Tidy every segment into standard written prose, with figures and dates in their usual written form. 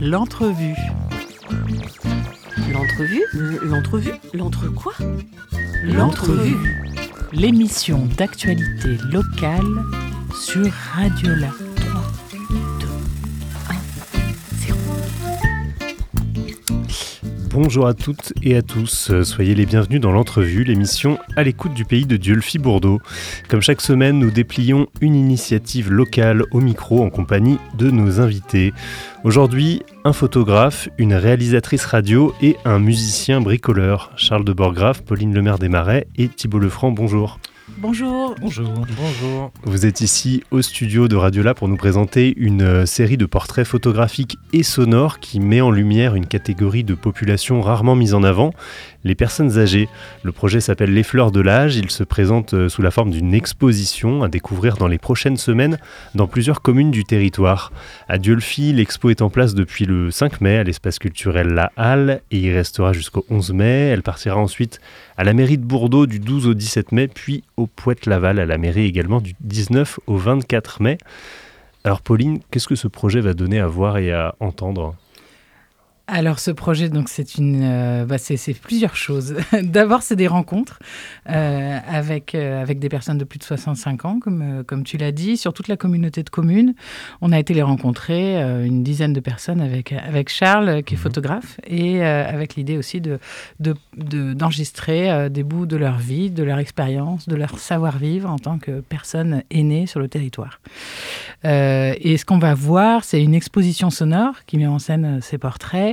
L'entrevue. L'entrevue ? L'entre quoi ? L'entrevue. L'émission d'actualité locale sur Radiola. 3, 2, 1, 0. Bonjour à toutes et à tous, soyez les bienvenus dans l'entrevue, l'émission à l'écoute du pays de Dieulefit-Bourdeaux. Comme chaque semaine, nous déplions une initiative locale au micro en compagnie de nos invités. Aujourd'hui, un photographe, une réalisatrice radio et un musicien bricoleur. Charles de Borgrave, Pauline Lemaire des Marais et Thibault Lefranc, bonjour. Bonjour. Bonjour. Vous êtes ici au studio de Radiola pour nous présenter une série de portraits photographiques et sonores qui met en lumière une catégorie de population rarement mise en avant, les personnes âgées. Le projet s'appelle Les Fleurs de l'Âge, il se présente sous la forme d'une exposition à découvrir dans les prochaines semaines dans plusieurs communes du territoire. À Dieulefit, l'expo est en place depuis le 5 mai à l'espace culturel La Halle et y restera jusqu'au 11 mai. Elle partira ensuite à la mairie de Bourdeaux du 12 au 17 mai, puis au Poète-Laval à la mairie également du 19 au 24 mai. Alors Pauline, qu'est-ce que ce projet va donner à voir et à entendre ? Alors ce projet, donc c'est plusieurs choses. D'abord, c'est des rencontres avec des personnes de plus de 65 ans, comme tu l'as dit, sur toute la communauté de communes. On a été les rencontrer, une dizaine de personnes avec Charles, qui est photographe, et avec l'idée aussi d'enregistrer des bouts de leur vie, de leur expérience, de leur savoir-vivre en tant que personnes aînées sur le territoire. Et ce qu'on va voir, c'est une exposition sonore qui met en scène ces portraits,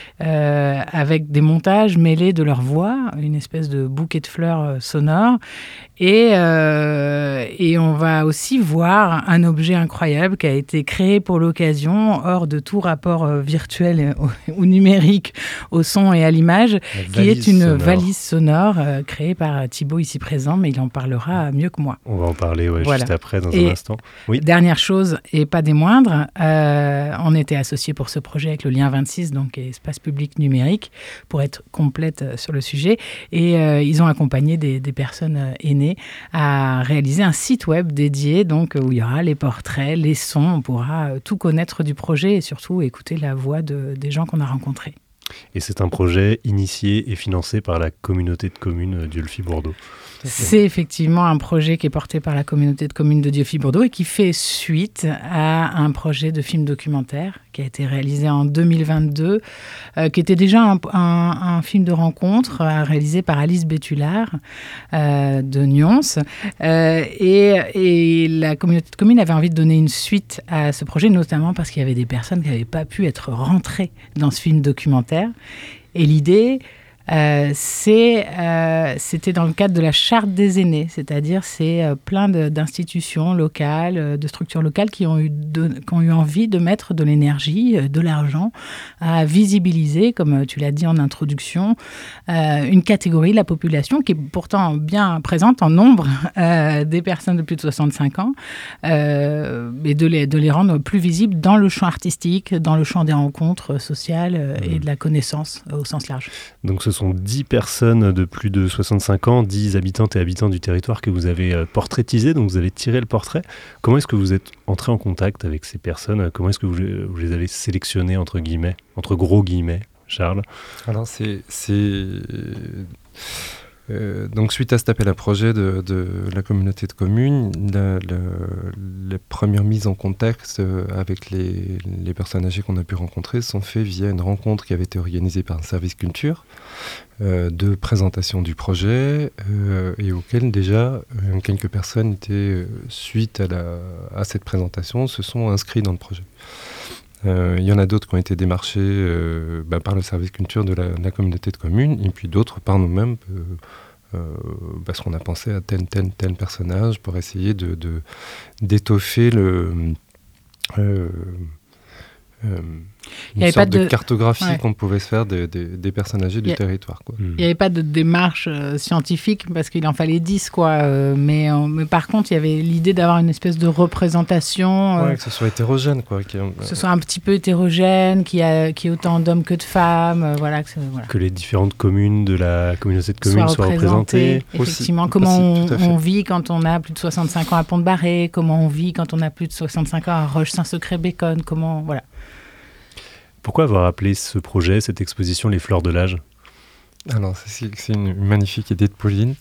avec des montages mêlés de leur voix, une espèce de bouquet de fleurs sonores. Et on va aussi voir un objet incroyable qui a été créé pour l'occasion, hors de tout rapport virtuel ou numérique au son et à l'image, qui est une valise sonore créée par Thibault ici présent, mais il en parlera mieux que moi. On va en parler juste après, dans un instant. Oui. Dernière chose, et pas des moindres, on était associés pour ce projet avec le Lien 26, donc espace public numérique, pour être complète sur le sujet. Et ils ont accompagné des personnes aînées à réaliser un site web dédié, donc où il y aura les portraits, les sons, on pourra tout connaître du projet et surtout écouter la voix des gens qu'on a rencontrés. Et c'est un projet initié et financé par la communauté de communes Dieulefit-Bourdeaux. C'est effectivement un projet qui est porté par la communauté de communes de Dieulefit-Bourdeaux et qui fait suite à un projet de film documentaire qui a été réalisé en 2022, qui était déjà un film de rencontre réalisé par Alice Bétulard de Nyons. Et la communauté de communes avait envie de donner une suite à ce projet, notamment parce qu'il y avait des personnes qui n'avaient pas pu être rentrées dans ce film documentaire. Et l'idée... c'était dans le cadre de la charte des aînés, c'est-à-dire c'est plein d'institutions locales, de structures locales qui ont eu envie de mettre de l'énergie, de l'argent à visibiliser, comme tu l'as dit en introduction, une catégorie de la population qui est pourtant bien présente en nombre des personnes de plus de 65 ans, et de les rendre plus visibles dans le champ artistique, dans le champ des rencontres sociales et de la connaissance au sens large. Donc ce sont 10 personnes de plus de 65 ans, 10 habitantes et habitants du territoire que vous avez portraitisées, donc vous avez tiré le portrait. Comment est-ce que vous êtes entré en contact avec ces personnes ? Comment est-ce que vous les avez sélectionnées, entre gros guillemets, Charles ? Alors donc suite à cet appel à projet de la communauté de communes, les premières mises en contact avec les personnes âgées qu'on a pu rencontrer sont faites via une rencontre qui avait été organisée par un service culture de présentation du projet et auquel déjà quelques personnes étaient, suite à cette présentation, se sont inscrits dans le projet. Il y en a d'autres qui ont été démarchés par le service culture de la communauté de communes, et puis d'autres par nous-mêmes, parce qu'on a pensé à tel personnage pour essayer d'étoffer une sorte de cartographie qu'on pouvait se faire des personnes âgées du territoire, quoi. Il n'y avait pas de démarche scientifique parce qu'il en fallait 10, mais par contre, il y avait l'idée d'avoir une espèce de représentation. Que ce soit hétérogène, quoi. Que ce soit un petit peu hétérogène, qu'il y ait autant d'hommes que de femmes. Que les différentes communes de la communauté de communes soient représentées. Effectivement, aussi. Comment on vit quand on a plus de 65 ans à Pont-de-Barré, comment on vit quand on a plus de 65 ans à Roche-Saint-Secret-Béconne, comment... Voilà. Pourquoi avoir appelé ce projet, cette exposition, Les Fleurs de l'âge ? Alors, c'est une magnifique idée de Pauline.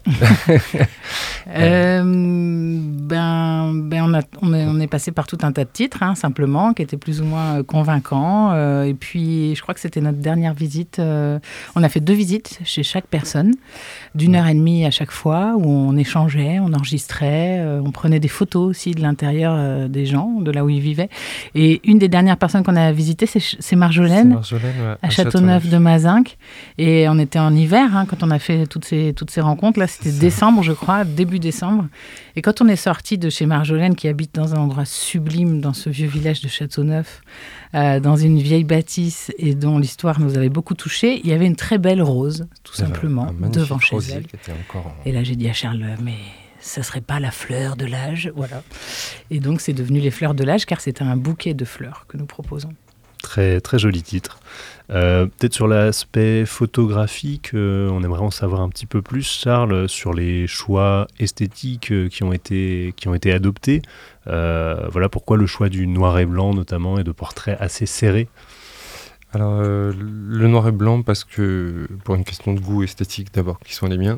On est passé par tout un tas de titres, simplement, qui étaient plus ou moins convaincants. Et puis, je crois que c'était notre dernière visite. On a fait 2 visites chez chaque personne, d'1h30 à chaque fois, où on échangeait, on enregistrait, on prenait des photos aussi de l'intérieur des gens, de là où ils vivaient. Et une des dernières personnes qu'on a visitées, c'est Marjolaine, à Châteauneuf de Mazinques. Et on était en hiver, quand on a fait toutes ces rencontres. Là, c'était décembre, je crois, début décembre. Et quand on est sorti de chez Marjolaine, qui habite dans un endroit sublime, dans ce vieux village de Châteauneuf, dans une vieille bâtisse et dont l'histoire nous avait beaucoup touchés, il y avait une très belle rose, tout simplement, devant chez elle. Et là, j'ai dit à Charles, mais ça serait pas la fleur de l'âge, voilà. Et donc, c'est devenu les fleurs de l'âge, car c'était un bouquet de fleurs que nous proposons. Très, très joli titre. Peut-être sur l'aspect photographique, on aimerait en savoir un petit peu plus, Charles, sur les choix esthétiques qui ont été adoptés. Voilà pourquoi le choix du noir et blanc notamment et de portraits assez serrés. Alors, le noir et blanc, parce que pour une question de goût esthétique d'abord, qui sont les miens.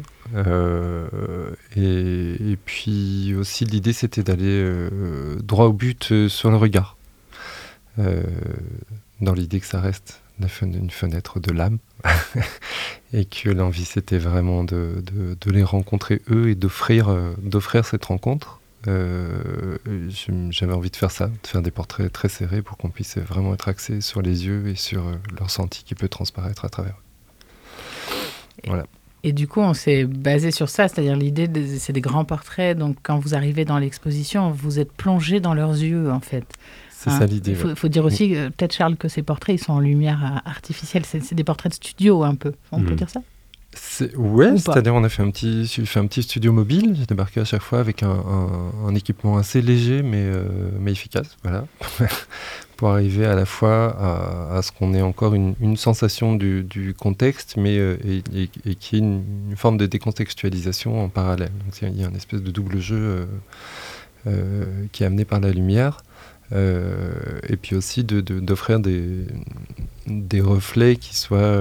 Et puis aussi, l'idée, c'était d'aller droit au but sur le regard. Dans l'idée que ça reste une fenêtre de l'âme et que l'envie c'était vraiment de les rencontrer eux et d'offrir cette rencontre. J'avais envie de faire ça, de faire des portraits très serrés pour qu'on puisse vraiment être axé sur les yeux et sur leur ressenti qui peut transparaître à travers eux. Voilà. Et du coup, on s'est basé sur ça, c'est-à-dire l'idée, c'est des grands portraits, donc quand vous arrivez dans l'exposition, vous êtes plongé dans leurs yeux, en fait. C'est ça l'idée. Il faut dire aussi, peut-être Charles, que ces portraits, ils sont en lumière artificielle, c'est des portraits de studio un peu, on peut dire ça ? Ouais, c'est-à-dire on a fait un petit studio mobile, j'ai débarqué à chaque fois avec un équipement assez léger mais efficace, voilà, pour arriver à la fois à ce qu'on ait encore une sensation du contexte, mais et qui est une forme de décontextualisation en parallèle. Donc il y a une espèce de double jeu qui est amené par la lumière. Et puis aussi d'offrir des reflets qui soient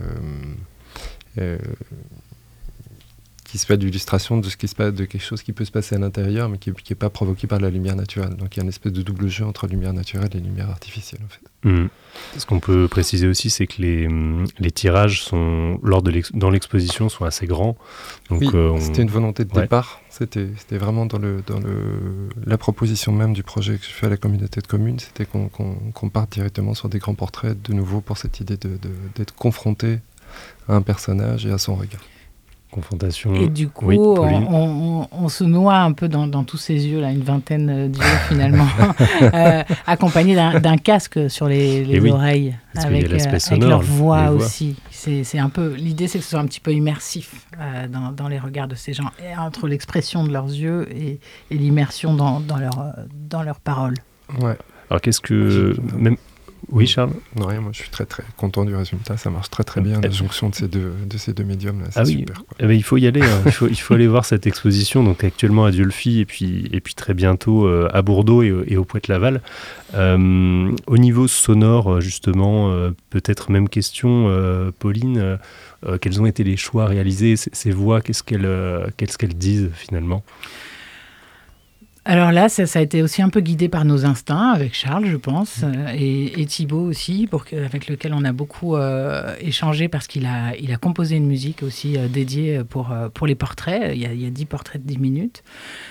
d'illustration de ce qui se passe, de quelque chose qui peut se passer à l'intérieur mais qui n'est pas provoqué par la lumière naturelle. Donc il y a une espèce de double jeu entre lumière naturelle et lumière artificielle en fait. Ce qu'on peut préciser aussi, c'est que les tirages dans l'exposition sont assez grands. Donc, oui, c'était une volonté de départ. C'était vraiment dans la proposition même du projet que je fais à la communauté de communes, c'était qu'on parte directement sur des grands portraits de nouveau pour cette idée d'être confronté à un personnage et à son regard. Confrontation. Et du coup, on se noie un peu dans tous ces yeux, là, une vingtaine d'yeux finalement, accompagnés d'un casque sur les oreilles, avec leur voix aussi. C'est un peu, l'idée, c'est que ce soit un petit peu immersif dans les regards de ces gens, et entre l'expression de leurs yeux et l'immersion dans leurs paroles. Ouais. Alors qu'est-ce que... Oui, Charles ? Non, rien, moi je suis très très content du résultat, ça marche très très bien, la jonction de ces deux médiums là, c'est super. Quoi. Eh ben, il faut y aller, il faut aller voir cette exposition, donc actuellement à Dieulefit et puis très bientôt à Bourdeaux et au Poët-Laval. Au niveau sonore, justement, peut-être même question, Pauline, quels ont été les choix réalisés, ces voix, qu'est-ce qu'elles disent finalement ? Alors là, ça a été aussi un peu guidé par nos instincts, avec Charles, je pense, et Thibaut aussi, avec lequel on a beaucoup échangé, parce qu'il a composé une musique aussi dédiée pour les portraits. Il y a 10 portraits de 10 minutes.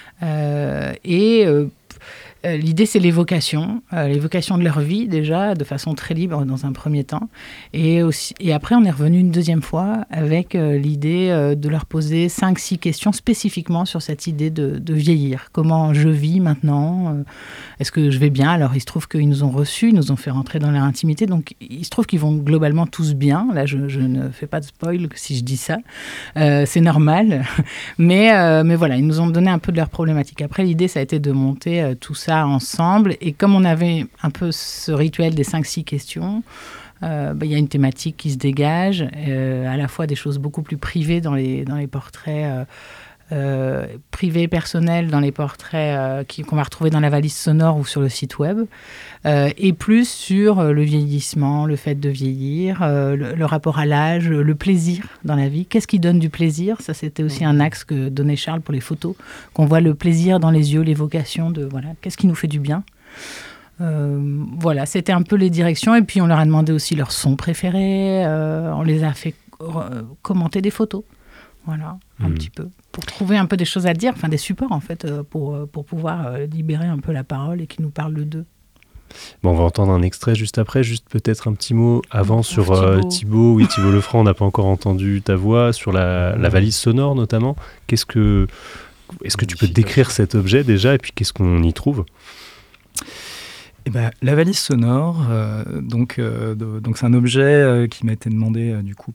L'idée, c'est l'évocation de leur vie déjà, de façon très libre dans un premier temps. Et après, on est revenu une deuxième fois avec l'idée de leur poser 5-6 questions spécifiquement sur cette idée de vieillir. Comment je vis maintenant ? Est-ce que je vais bien ? Alors, il se trouve qu'ils nous ont reçus, ils nous ont fait rentrer dans leur intimité. Donc, il se trouve qu'ils vont globalement tous bien. Là, je ne fais pas de spoil si je dis ça. C'est normal. Mais voilà, ils nous ont donné un peu de leurs problématiques. Après, l'idée, ça a été de monter tout ça ensemble, et comme on avait un peu ce rituel des 5-6 questions, y a une thématique qui se dégage, à la fois des choses beaucoup plus privées dans les portraits privées, personnelles dans les portraits qu'on va retrouver dans la valise sonore ou sur le site web, et plus sur le vieillissement, le fait de vieillir, le rapport à l'âge, le plaisir dans la vie. Qu'est-ce qui donne du plaisir ? Ça, c'était aussi un axe que donnait Charles pour les photos, qu'on voit le plaisir dans les yeux, l'évocation de qu'est-ce qui nous fait du bien. Voilà, c'était un peu les directions. Et puis, on leur a demandé aussi leur son préféré. On les a fait commenter des photos. Voilà, un petit peu. Pour trouver un peu des choses à dire, des supports, en fait, pour pouvoir libérer un peu la parole et qui nous parle d'eux. Bon, on va entendre un extrait juste après. Juste peut-être un petit mot avant sur Thibaut. Oui, Thibaut Lefranc, on n'a pas encore entendu ta voix. Sur la valise sonore, notamment. Est-ce que tu peux décrire cet objet, déjà, et puis qu'est-ce qu'on y trouve ? La valise sonore, donc c'est un objet qui m'a été demandé du coup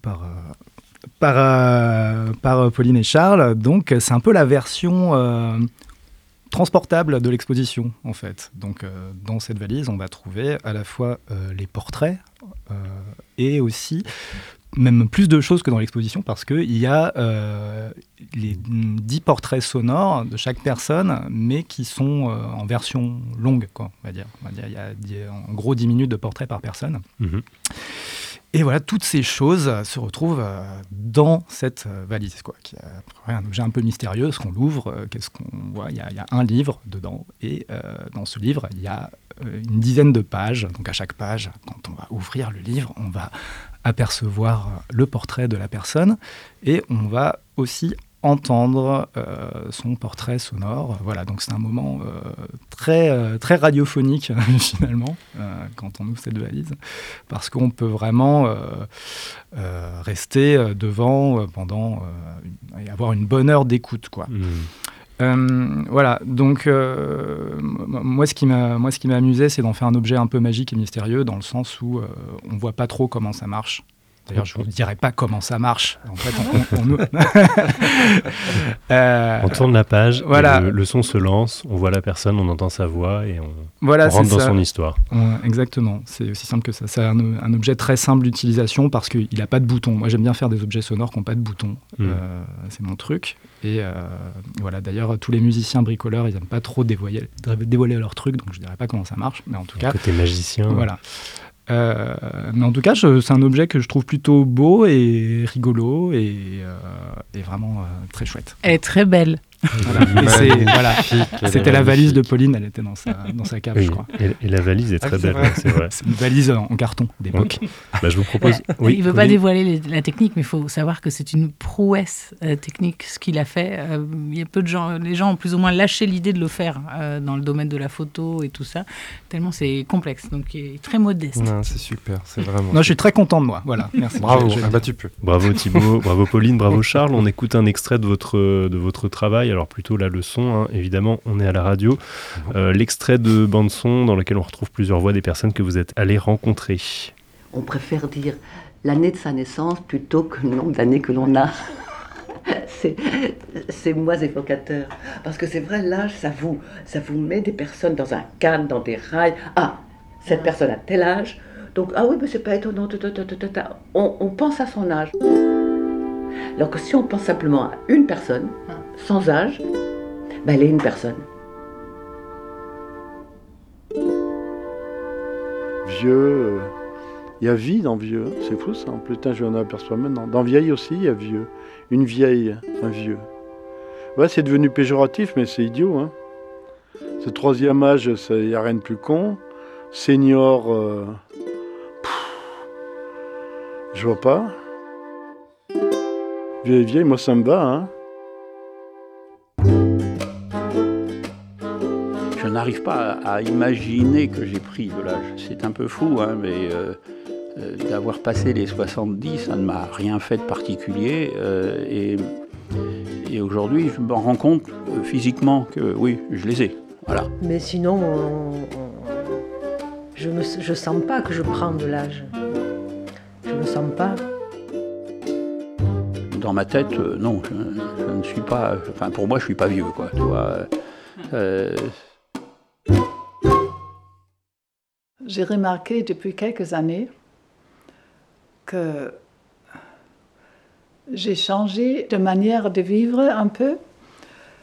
par Pauline et Charles. Donc c'est un peu la version transportable de l'exposition en fait. Donc dans cette valise, on va trouver à la fois les portraits et aussi même plus de choses que dans l'exposition parce qu'il y a les 10 portraits sonores de chaque personne, mais qui sont en version longue, quoi, on va dire. Il y a en gros 10 minutes de portrait par personne. Mmh. Et voilà, toutes ces choses se retrouvent dans cette valise, quoi, qui est un objet un peu mystérieux. Parce qu'on l'ouvre, qu'est-ce qu'on voit ? Il y a un livre dedans, et dans ce livre, il y a une dizaine de pages. Donc à chaque page, quand on va ouvrir le livre, on va apercevoir le portrait de la personne, et on va aussi entendre son portrait sonore. Voilà, donc c'est un moment très radiophonique finalement quand on ouvre cette valise, parce qu'on peut vraiment rester devant pendant et avoir une bonne heure d'écoute, quoi. Voilà, donc moi ce qui m'a amusé, c'est d'en faire un objet un peu magique et mystérieux, dans le sens où on voit pas trop comment ça marche. D'ailleurs, je ne vous dirai pas comment ça marche. En fait, on tourne la page, voilà. Le son se lance, on voit la personne, on entend sa voix et on rentre dans son histoire. Exactement, c'est aussi simple que ça. C'est un objet très simple d'utilisation parce qu'il n'a pas de bouton. Moi, j'aime bien faire des objets sonores qui n'ont pas de bouton. C'est mon truc. Et voilà, d'ailleurs, tous les musiciens bricoleurs, ils n'aiment pas trop dévoiler leur truc, donc je ne dirai pas comment ça marche. Mais en tout cas, côté magicien. Voilà. Mais en tout cas, c'est un objet que je trouve plutôt beau et rigolo et vraiment très chouette. Elle est très belle. Voilà. C'était la valise de Pauline, elle était dans sa cave, je crois. Et la valise est très belle, c'est vrai. C'est une valise en carton d'époque. Je vous propose... Oui, il ne veut pas dévoiler la technique, mais il faut savoir que c'est une prouesse technique, ce qu'il a fait. Il y a peu de gens, les gens ont plus ou moins lâché l'idée de le faire dans le domaine de la photo et tout ça, tellement c'est complexe, donc il est très modeste. Non, c'est super, c'est vraiment... Non, je suis très content de moi, voilà. Merci. Bravo, tu peux. Bravo Thibaut, bravo Pauline, bravo Charles. On écoute un extrait de votre travail. Alors plutôt la leçon, évidemment, on est à la radio. L'extrait de bande-son dans lequel on retrouve plusieurs voix des personnes que vous êtes allés rencontrer. On préfère dire l'année de sa naissance plutôt que le nombre d'années que l'on a. C'est moins évocateur. Parce que c'est vrai, l'âge, ça vous met des personnes dans un cadre, dans des rails. Ah, cette personne a tel âge. Donc, ah oui, mais c'est pas étonnant. On pense à son âge. Alors que si on pense simplement à une personne, sans âge, elle est une personne. Vieux, il y a vie dans vieux, c'est fou ça, putain je m'en aperçois maintenant. Dans vieille aussi, il y a vieux, une vieille, un vieux. Ouais, c'est devenu péjoratif, mais c'est idiot. Hein. Ce troisième âge, il n'y a rien de plus con. Senior, je vois pas. Vieille, moi ça me va, hein. Je n'arrive pas à imaginer que j'ai pris de l'âge. C'est un peu fou, hein, mais d'avoir passé les 70, ça ne m'a rien fait de particulier. Et aujourd'hui, je me rends compte physiquement que oui, je les ai. Voilà. Mais sinon, je sens pas que je prends de l'âge. Je me sens pas. Dans ma tête, non, je ne suis pas... Enfin, pour moi, je ne suis pas vieux, quoi. Tu vois, J'ai remarqué depuis quelques années que j'ai changé de manière de vivre un peu.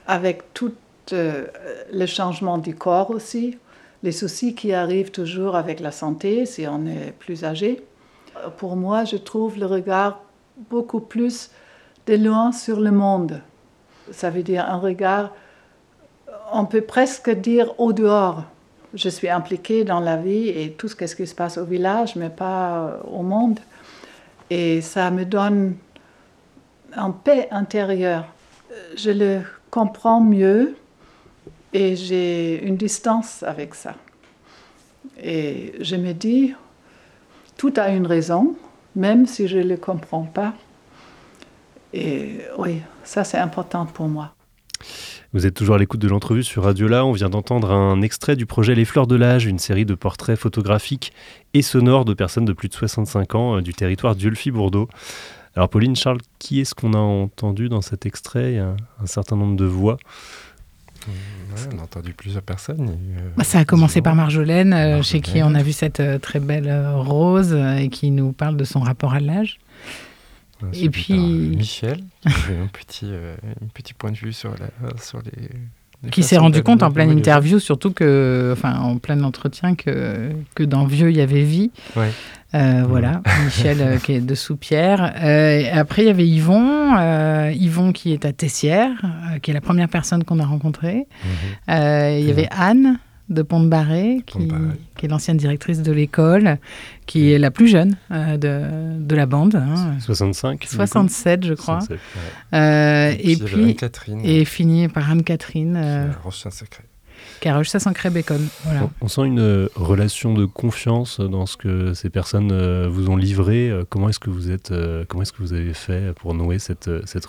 avec tout le changement du corps aussi, les soucis qui arrivent toujours avec la santé si on est plus âgé. Pour moi, je trouve le regard beaucoup plus de loin sur le monde. Ça veut dire un regard, on peut presque dire au dehors. Je suis impliquée dans la vie et tout ce qui se passe au village, mais pas au monde. Et ça me donne une paix intérieure. Je le comprends mieux et j'ai une distance avec ça. Et je me dis, tout a une raison, même si je ne le comprends pas. Et oui, ça c'est important pour moi. Vous êtes toujours à l'écoute de l'entrevue sur Radiola. On vient d'entendre un extrait du projet Les Fleurs de l'Âge, une série de portraits photographiques et sonores de personnes de plus de 65 ans du territoire d'Ulphy-Bourdeaux. Alors Pauline, Charles, qui est-ce qu'on a entendu dans cet extrait ? Il y a un certain nombre de voix. On a entendu plusieurs personnes. Ça a commencé par Marjolaine, chez qui on a vu cette très belle rose et qui nous parle de son rapport à l'âge. Et puis Michel, qui avait un petit point de vue sur les qui s'est rendu compte en pleine interview, surtout en plein entretien, que dans Vieux il y avait vie. Ouais. Voilà, Michel qui est de Soupières. Après il y avait Yvon qui est à Tessières, qui est la première personne qu'on a rencontrée. Il y avait Anne de Pont-de-Barré, qui est l'ancienne directrice de l'école, qui est la plus jeune de la bande. 67, je crois. 67, ouais. Et puis Anne-Catherine. Et fini par Anne-Catherine. Qui a Roche-Saint-Sacré-Bécon. Voilà. On sent une relation de confiance dans ce que ces personnes vous ont livré. Comment est-ce que vous avez fait pour nouer cette relation ?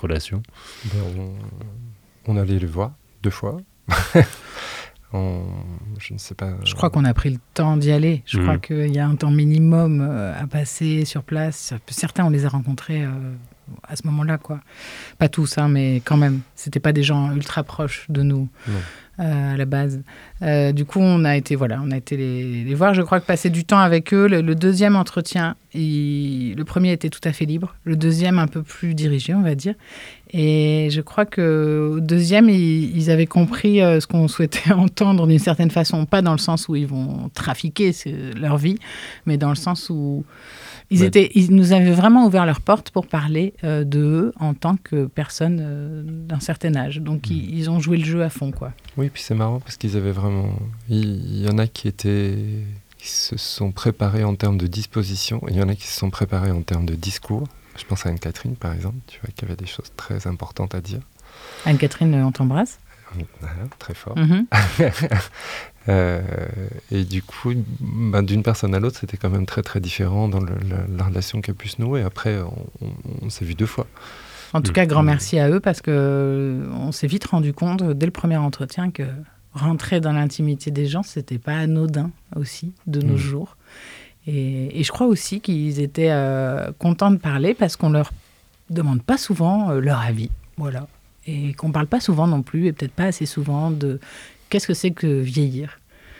On allait le voir 2 fois. Je ne sais pas. Je crois qu'on a pris le temps d'y aller. Je crois qu'il y a un temps minimum à passer sur place. Certains, on les a rencontrés à ce moment-là, quoi. Pas tous, mais quand même. C'était pas des gens ultra proches de nous à la base. Du coup, on a été les voir. Je crois que passer du temps avec eux. Le deuxième entretien, le premier était tout à fait libre. Le deuxième, un peu plus dirigé, on va dire. Et je crois qu'au deuxième, ils avaient compris ce qu'on souhaitait entendre d'une certaine façon. Pas dans le sens où ils vont trafiquer leur vie, mais dans le sens où ils nous avaient vraiment ouvert leurs portes pour parler d'eux en tant que personnes d'un certain âge. Donc, ils ont joué le jeu à fond, quoi. Oui, puis c'est marrant parce qu'ils avaient vraiment... Il y en a qui se sont préparés en termes de disposition, et il y en a qui se sont préparés en termes de discours. Je pense à Anne-Catherine, par exemple, tu vois, qui avait des choses très importantes à dire. Anne-Catherine, on t'embrasse. Très fort. Et du coup, d'une personne à l'autre, c'était quand même très très différent dans la relation qui a pu se nouer. Après, on s'est vu 2 fois. En tout cas, grand merci à eux parce qu'on s'est vite rendu compte, dès le premier entretien, que rentrer dans l'intimité des gens, c'était pas anodin aussi de nos jours. Et je crois aussi qu'ils étaient contents de parler parce qu'on leur demande pas souvent leur avis. Voilà. Et qu'on parle pas souvent non plus, et peut-être pas assez souvent, de qu'est-ce que c'est que vieillir.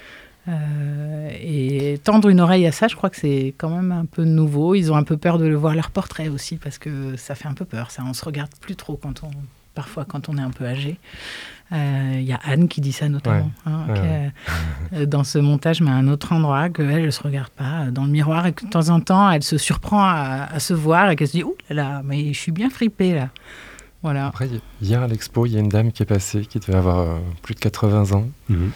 Et tendre une oreille à ça, je crois que c'est quand même un peu nouveau. Ils ont un peu peur de voir leur portrait aussi, parce que ça fait un peu peur. Ça, on se regarde plus trop parfois quand on est un peu âgé. Y a Anne qui dit ça notamment, dans ce montage, mais à un autre endroit, qu'elle ne se regarde pas dans le miroir et que de temps en temps, elle se surprend à se voir et qu'elle se dit « Ouh là là, mais je suis bien fripée là ». Voilà. Après, hier à l'expo, il y a une dame qui est passée, qui devait avoir plus de 80 ans,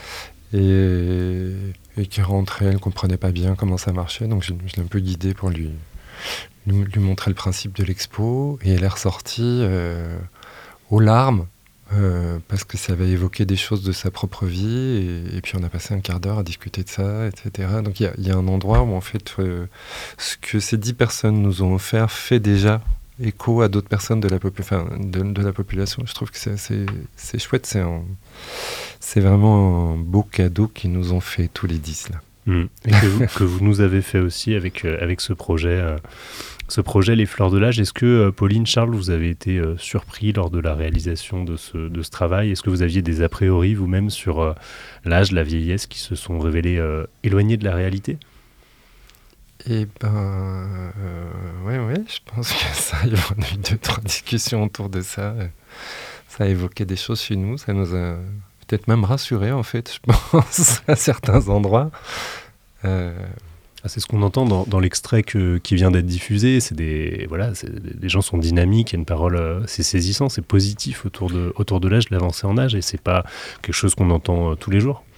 et qui est rentrée, elle ne comprenait pas bien comment ça marchait, donc je l'ai un peu guidée pour lui montrer le principe de l'expo, et elle est ressortie aux larmes, parce que ça avait évoqué des choses de sa propre vie, et puis on a passé un quart d'heure à discuter de ça, etc. Donc il y a un endroit où en fait ce que ces 10 personnes nous ont offert fait déjà écho à d'autres personnes de la population. Je trouve que c'est chouette, c'est vraiment un beau cadeau qu'ils nous ont fait tous les 10 là. Et que vous nous avez fait aussi avec ce projet Les Fleurs de l'Âge. Est-ce que Pauline, Charles, vous avez été surpris lors de la réalisation de ce travail ? Est-ce que vous aviez des a priori vous-même sur l'âge, la vieillesse qui se sont révélés éloignés de la réalité ? Eh ben, ouais, je pense que ça, il y a eu 2-3 discussions autour de ça. Ça a évoqué des choses chez nous, ça nous a peut-être même rassurés, en fait, je pense, à certains endroits. C'est ce qu'on entend dans l'extrait qui vient d'être diffusé. Les gens sont dynamiques, il y a une parole, c'est saisissant, c'est positif autour de l'âge, de l'avancée en âge, et c'est pas quelque chose qu'on entend tous les jours.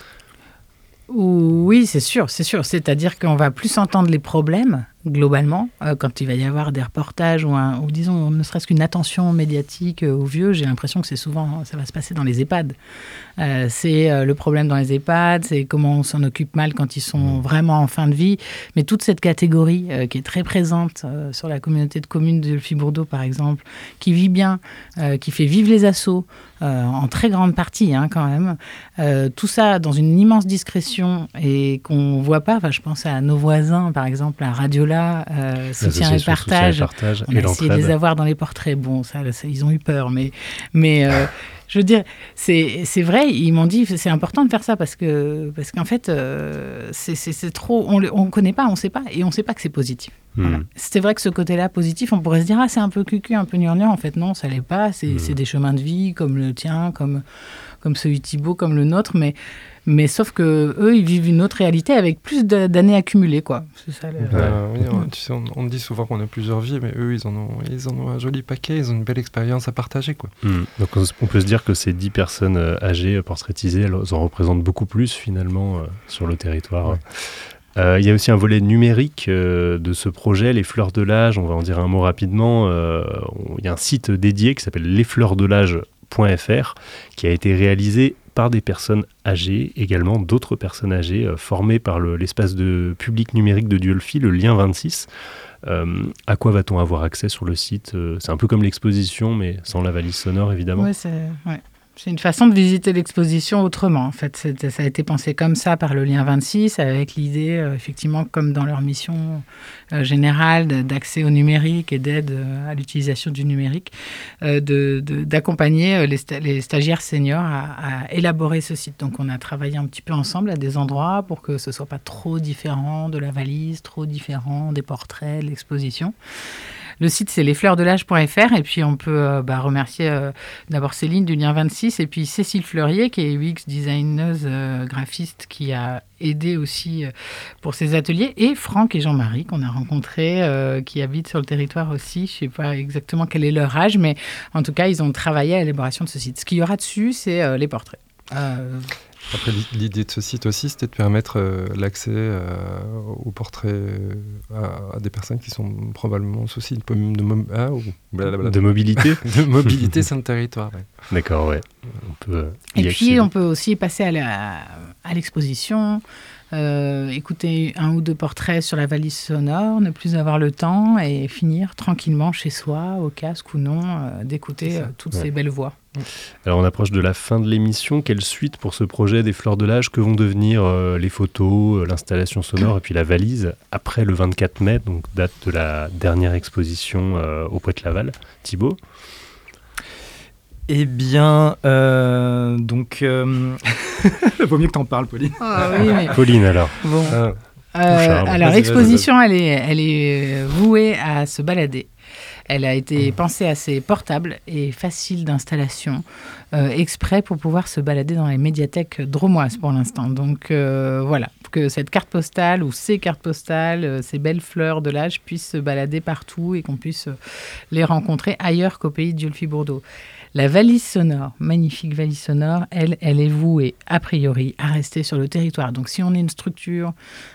Oui, c'est sûr. C'est-à-dire qu'on va plus entendre les problèmes, globalement, quand il va y avoir des reportages ou disons, ne serait-ce qu'une attention médiatique aux vieux. J'ai l'impression que c'est souvent, ça va se passer dans les EHPAD. C'est le problème dans les EHPAD, c'est comment on s'en occupe mal quand ils sont vraiment en fin de vie. Mais toute cette catégorie qui est très présente sur la communauté de communes de Dieulefit-Bourdeaux, par exemple, qui vit bien, qui fait vivre les assos, en très grande partie quand même. Tout ça dans une immense discrétion et qu'on ne voit pas. Enfin, je pense à nos voisins, par exemple, à Radiola, Soutien et Partage. On a essayé de les avoir dans les portraits. Bon, ça, ils ont eu peur, mais je veux dire, c'est vrai, ils m'ont dit c'est important de faire ça parce qu'en fait, c'est trop. On ne connaît pas, on ne sait pas, et on ne sait pas que c'est positif. Voilà. C'est vrai que ce côté-là positif, on pourrait se dire c'est un peu cucu, un peu gnangnan. En fait, non, ça l'est pas. C'est des chemins de vie comme le tien, comme celui de Thibaut, comme le nôtre, mais sauf que eux, ils vivent une autre réalité avec plus d'années accumulées, quoi. C'est ça. Oui, tu sais, on dit souvent qu'on a plusieurs vies, mais eux, ils en ont un joli paquet. Ils ont une belle expérience à partager, quoi. Donc, on peut se dire que ces 10 personnes âgées portraitisées, elles en représentent beaucoup plus finalement sur le territoire. Ouais. Il y a aussi un volet numérique de ce projet, Les Fleurs de l'Âge. On va en dire un mot rapidement. Il y a un site dédié qui s'appelle lesfleursdelage.fr qui a été réalisé par des personnes âgées, également d'autres personnes âgées formées par l'espace de public numérique de Dieulefit, le lien 26. À quoi va-t-on avoir accès sur le site ? C'est un peu comme l'exposition, mais sans la valise sonore, évidemment. Ouais, c'est une façon de visiter l'exposition autrement. En fait, ça a été pensé comme ça par le lien 26, avec l'idée, effectivement, comme dans leur mission générale d'accès au numérique et d'aide à l'utilisation du numérique, d'accompagner les stagiaires seniors à élaborer ce site. Donc, on a travaillé un petit peu ensemble à des endroits pour que ce ne soit pas trop différent de la valise, trop différent des portraits, de l'exposition. Le site, c'est lesfleursdelage.fr, et puis on peut remercier d'abord Céline du lien 26, et puis Cécile Fleurier, qui est UX designeuse graphiste, qui a aidé aussi pour ces ateliers, et Franck et Jean-Marie, qu'on a rencontrés, qui habitent sur le territoire aussi. Je ne sais pas exactement quel est leur âge, mais en tout cas, ils ont travaillé à l'élaboration de ce site. Ce qu'il y aura dessus, c'est les portraits. Après, l'idée de ce site aussi, c'était de permettre l'accès aux portraits à des personnes qui sont probablement en souci de mobilité. De mobilité sur le territoire. Ouais. D'accord, ouais. On peut et puis, on peut aussi passer à l'exposition, écouter un ou deux portraits sur la valise sonore, ne plus avoir le temps et finir tranquillement chez soi, au casque ou non, d'écouter toutes ces belles voix. Alors on approche de la fin de l'émission. Quelle suite pour ce projet des Fleurs de l'Âge ? Que vont devenir les photos, l'installation sonore et puis la valise après le 24 mai, donc date de la dernière exposition au Poète-Laval ? Thibaut ? Eh bien, donc... Vaut mieux que t'en parles, Pauline. Pauline, alors. Bon. Alors, l'exposition, elle est vouée à se balader. Elle a été pensée assez portable et facile d'installation, exprès pour pouvoir se balader dans les médiathèques drômoises pour l'instant. Donc voilà, que cette carte postale ou ces cartes postales, ces belles fleurs de l'âge puissent se balader partout et qu'on puisse les rencontrer ailleurs qu'au pays de Dieulefit-Bourdeaux. La valise sonore, magnifique valise sonore, elle est vouée, a priori, à rester sur le territoire. Donc si on est une structure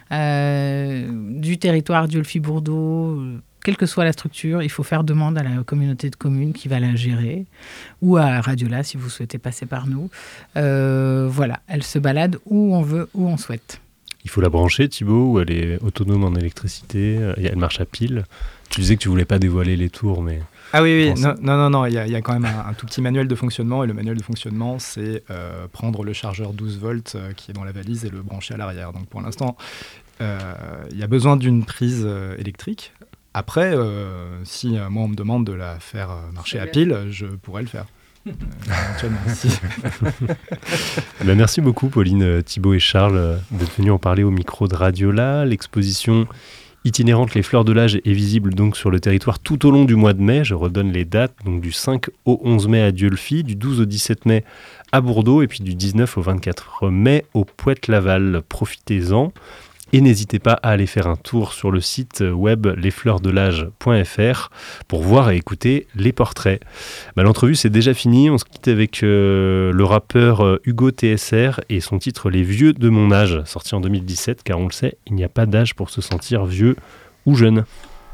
du territoire Dieulefit-Bourdeaux, quelle que soit la structure, il faut faire demande à la communauté de communes qui va la gérer, ou à Radiola si vous souhaitez passer par nous. Voilà, elle se balade où on veut, où on souhaite. Il faut la brancher, Thibaut, ou elle est autonome en électricité, elle marche à pile. Tu disais que tu voulais pas dévoiler les tours, mais... Ah oui, non, il y a quand même un tout petit manuel de fonctionnement, et le manuel de fonctionnement, c'est prendre le chargeur 12 volts qui est dans la valise et le brancher à l'arrière. Donc pour l'instant, il y a besoin d'une prise électrique. Après, si moi on me demande de la faire marcher à pile, je pourrais le faire. Éventuellement, si. Merci beaucoup Pauline, Thibaut et Charles d'être venus en parler au micro de Radiola. L'exposition Itinérante, les Fleurs de l'Âge est visible donc sur le territoire tout au long du mois de mai. Je redonne les dates, donc du 5 au 11 mai à Dieulefit, du 12 au 17 mai à Bourdeaux et puis du 19 au 24 mai au Poète-Laval. Profitez-en et n'hésitez pas à aller faire un tour sur le site web lesfleursdelage.fr pour voir et écouter les portraits. L'entrevue c'est déjà fini, on se quitte avec le rappeur Hugo TSR et son titre Les Vieux de mon âge, sorti en 2017, car on le sait, il n'y a pas d'âge pour se sentir vieux ou jeune.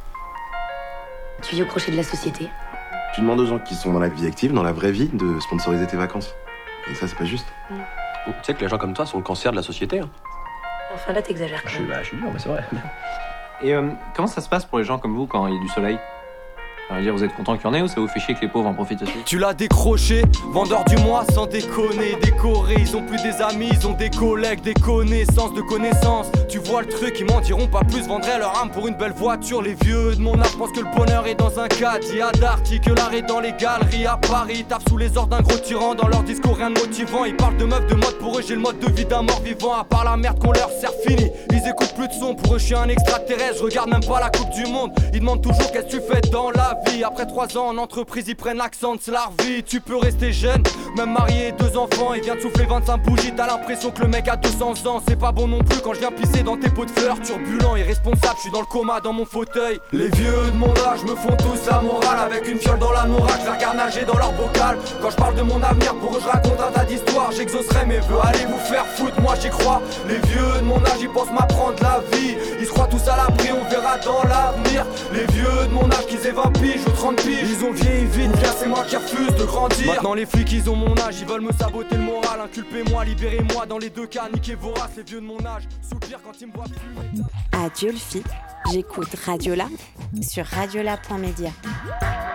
Tu vis au crochet de la société. Tu demandes aux gens qui sont dans la vie active, dans la vraie vie, de sponsoriser tes vacances. Et ça, c'est pas juste. Tu sais que les gens comme toi sont le cancer de la société. Hein. Enfin là, t'exagères quand même. Je suis dur, mais c'est vrai. Et comment ça se passe pour les gens comme vous quand il y a du soleil ? Vous êtes content qu'il y en ait ou ça vous fait chier que les pauvres en profitent aussi ? Tu l'as décroché, vendeur du mois sans déconner, décoré. Ils ont plus des amis, ils ont des collègues, des connaissances de connaissances. Tu vois le truc, ils m'en diront pas plus, vendraient leur âme pour une belle voiture. Les vieux de mon âge pensent que le bonheur est dans un caddie à Darty, que l'art est dans les galeries à Paris. Ils tapent sous les ordres d'un gros tyran, dans leur discours rien de motivant. Ils parlent de meufs, de mode, pour eux j'ai le mode de vie d'un mort vivant. À part la merde qu'on leur sert fini, ils écoutent plus de son. Pour eux je suis un extraterrestre, je regarde même pas la coupe du monde. Ils demandent toujours qu'est-ce que tu fais dans la vie. Après 3 ans en entreprise, ils prennent l'accent de la vie. Tu peux rester jeune, même marié, 2 enfants. Il vient de souffler 25 bougies, t'as l'impression que le mec a 200 ans. C'est pas bon non plus quand je viens pisser dans tes pots de fleurs. Turbulent, irresponsable, je suis dans le coma dans mon fauteuil. Les vieux de mon âge me font tous la morale. Avec une fiole dans la norac, je la regarde nager dans leur bocal. Quand je parle de mon avenir, pour eux je raconte un tas d'histoires. J'exaucerai mes vœux, allez vous faire foutre, moi j'y crois. Les vieux de mon âge, ils pensent m'apprendre la vie. Ils se croient tous à l'abri, on verra dans l'avenir. Les vieux de mon âge, qu'ils aient 20 piges ou 30 piges, ils ont vieilli vite, bien c'est moi qui refuse de grandir. Maintenant les flics ils ont mon âge, ils veulent me saboter le moral. Inculpez-moi, libérez-moi, dans les 2 cas, niquez vos races. Les vieux de mon âge, soupirent quand ils me voient plus. À Dieulefit, j'écoute Radiola sur radiola.media.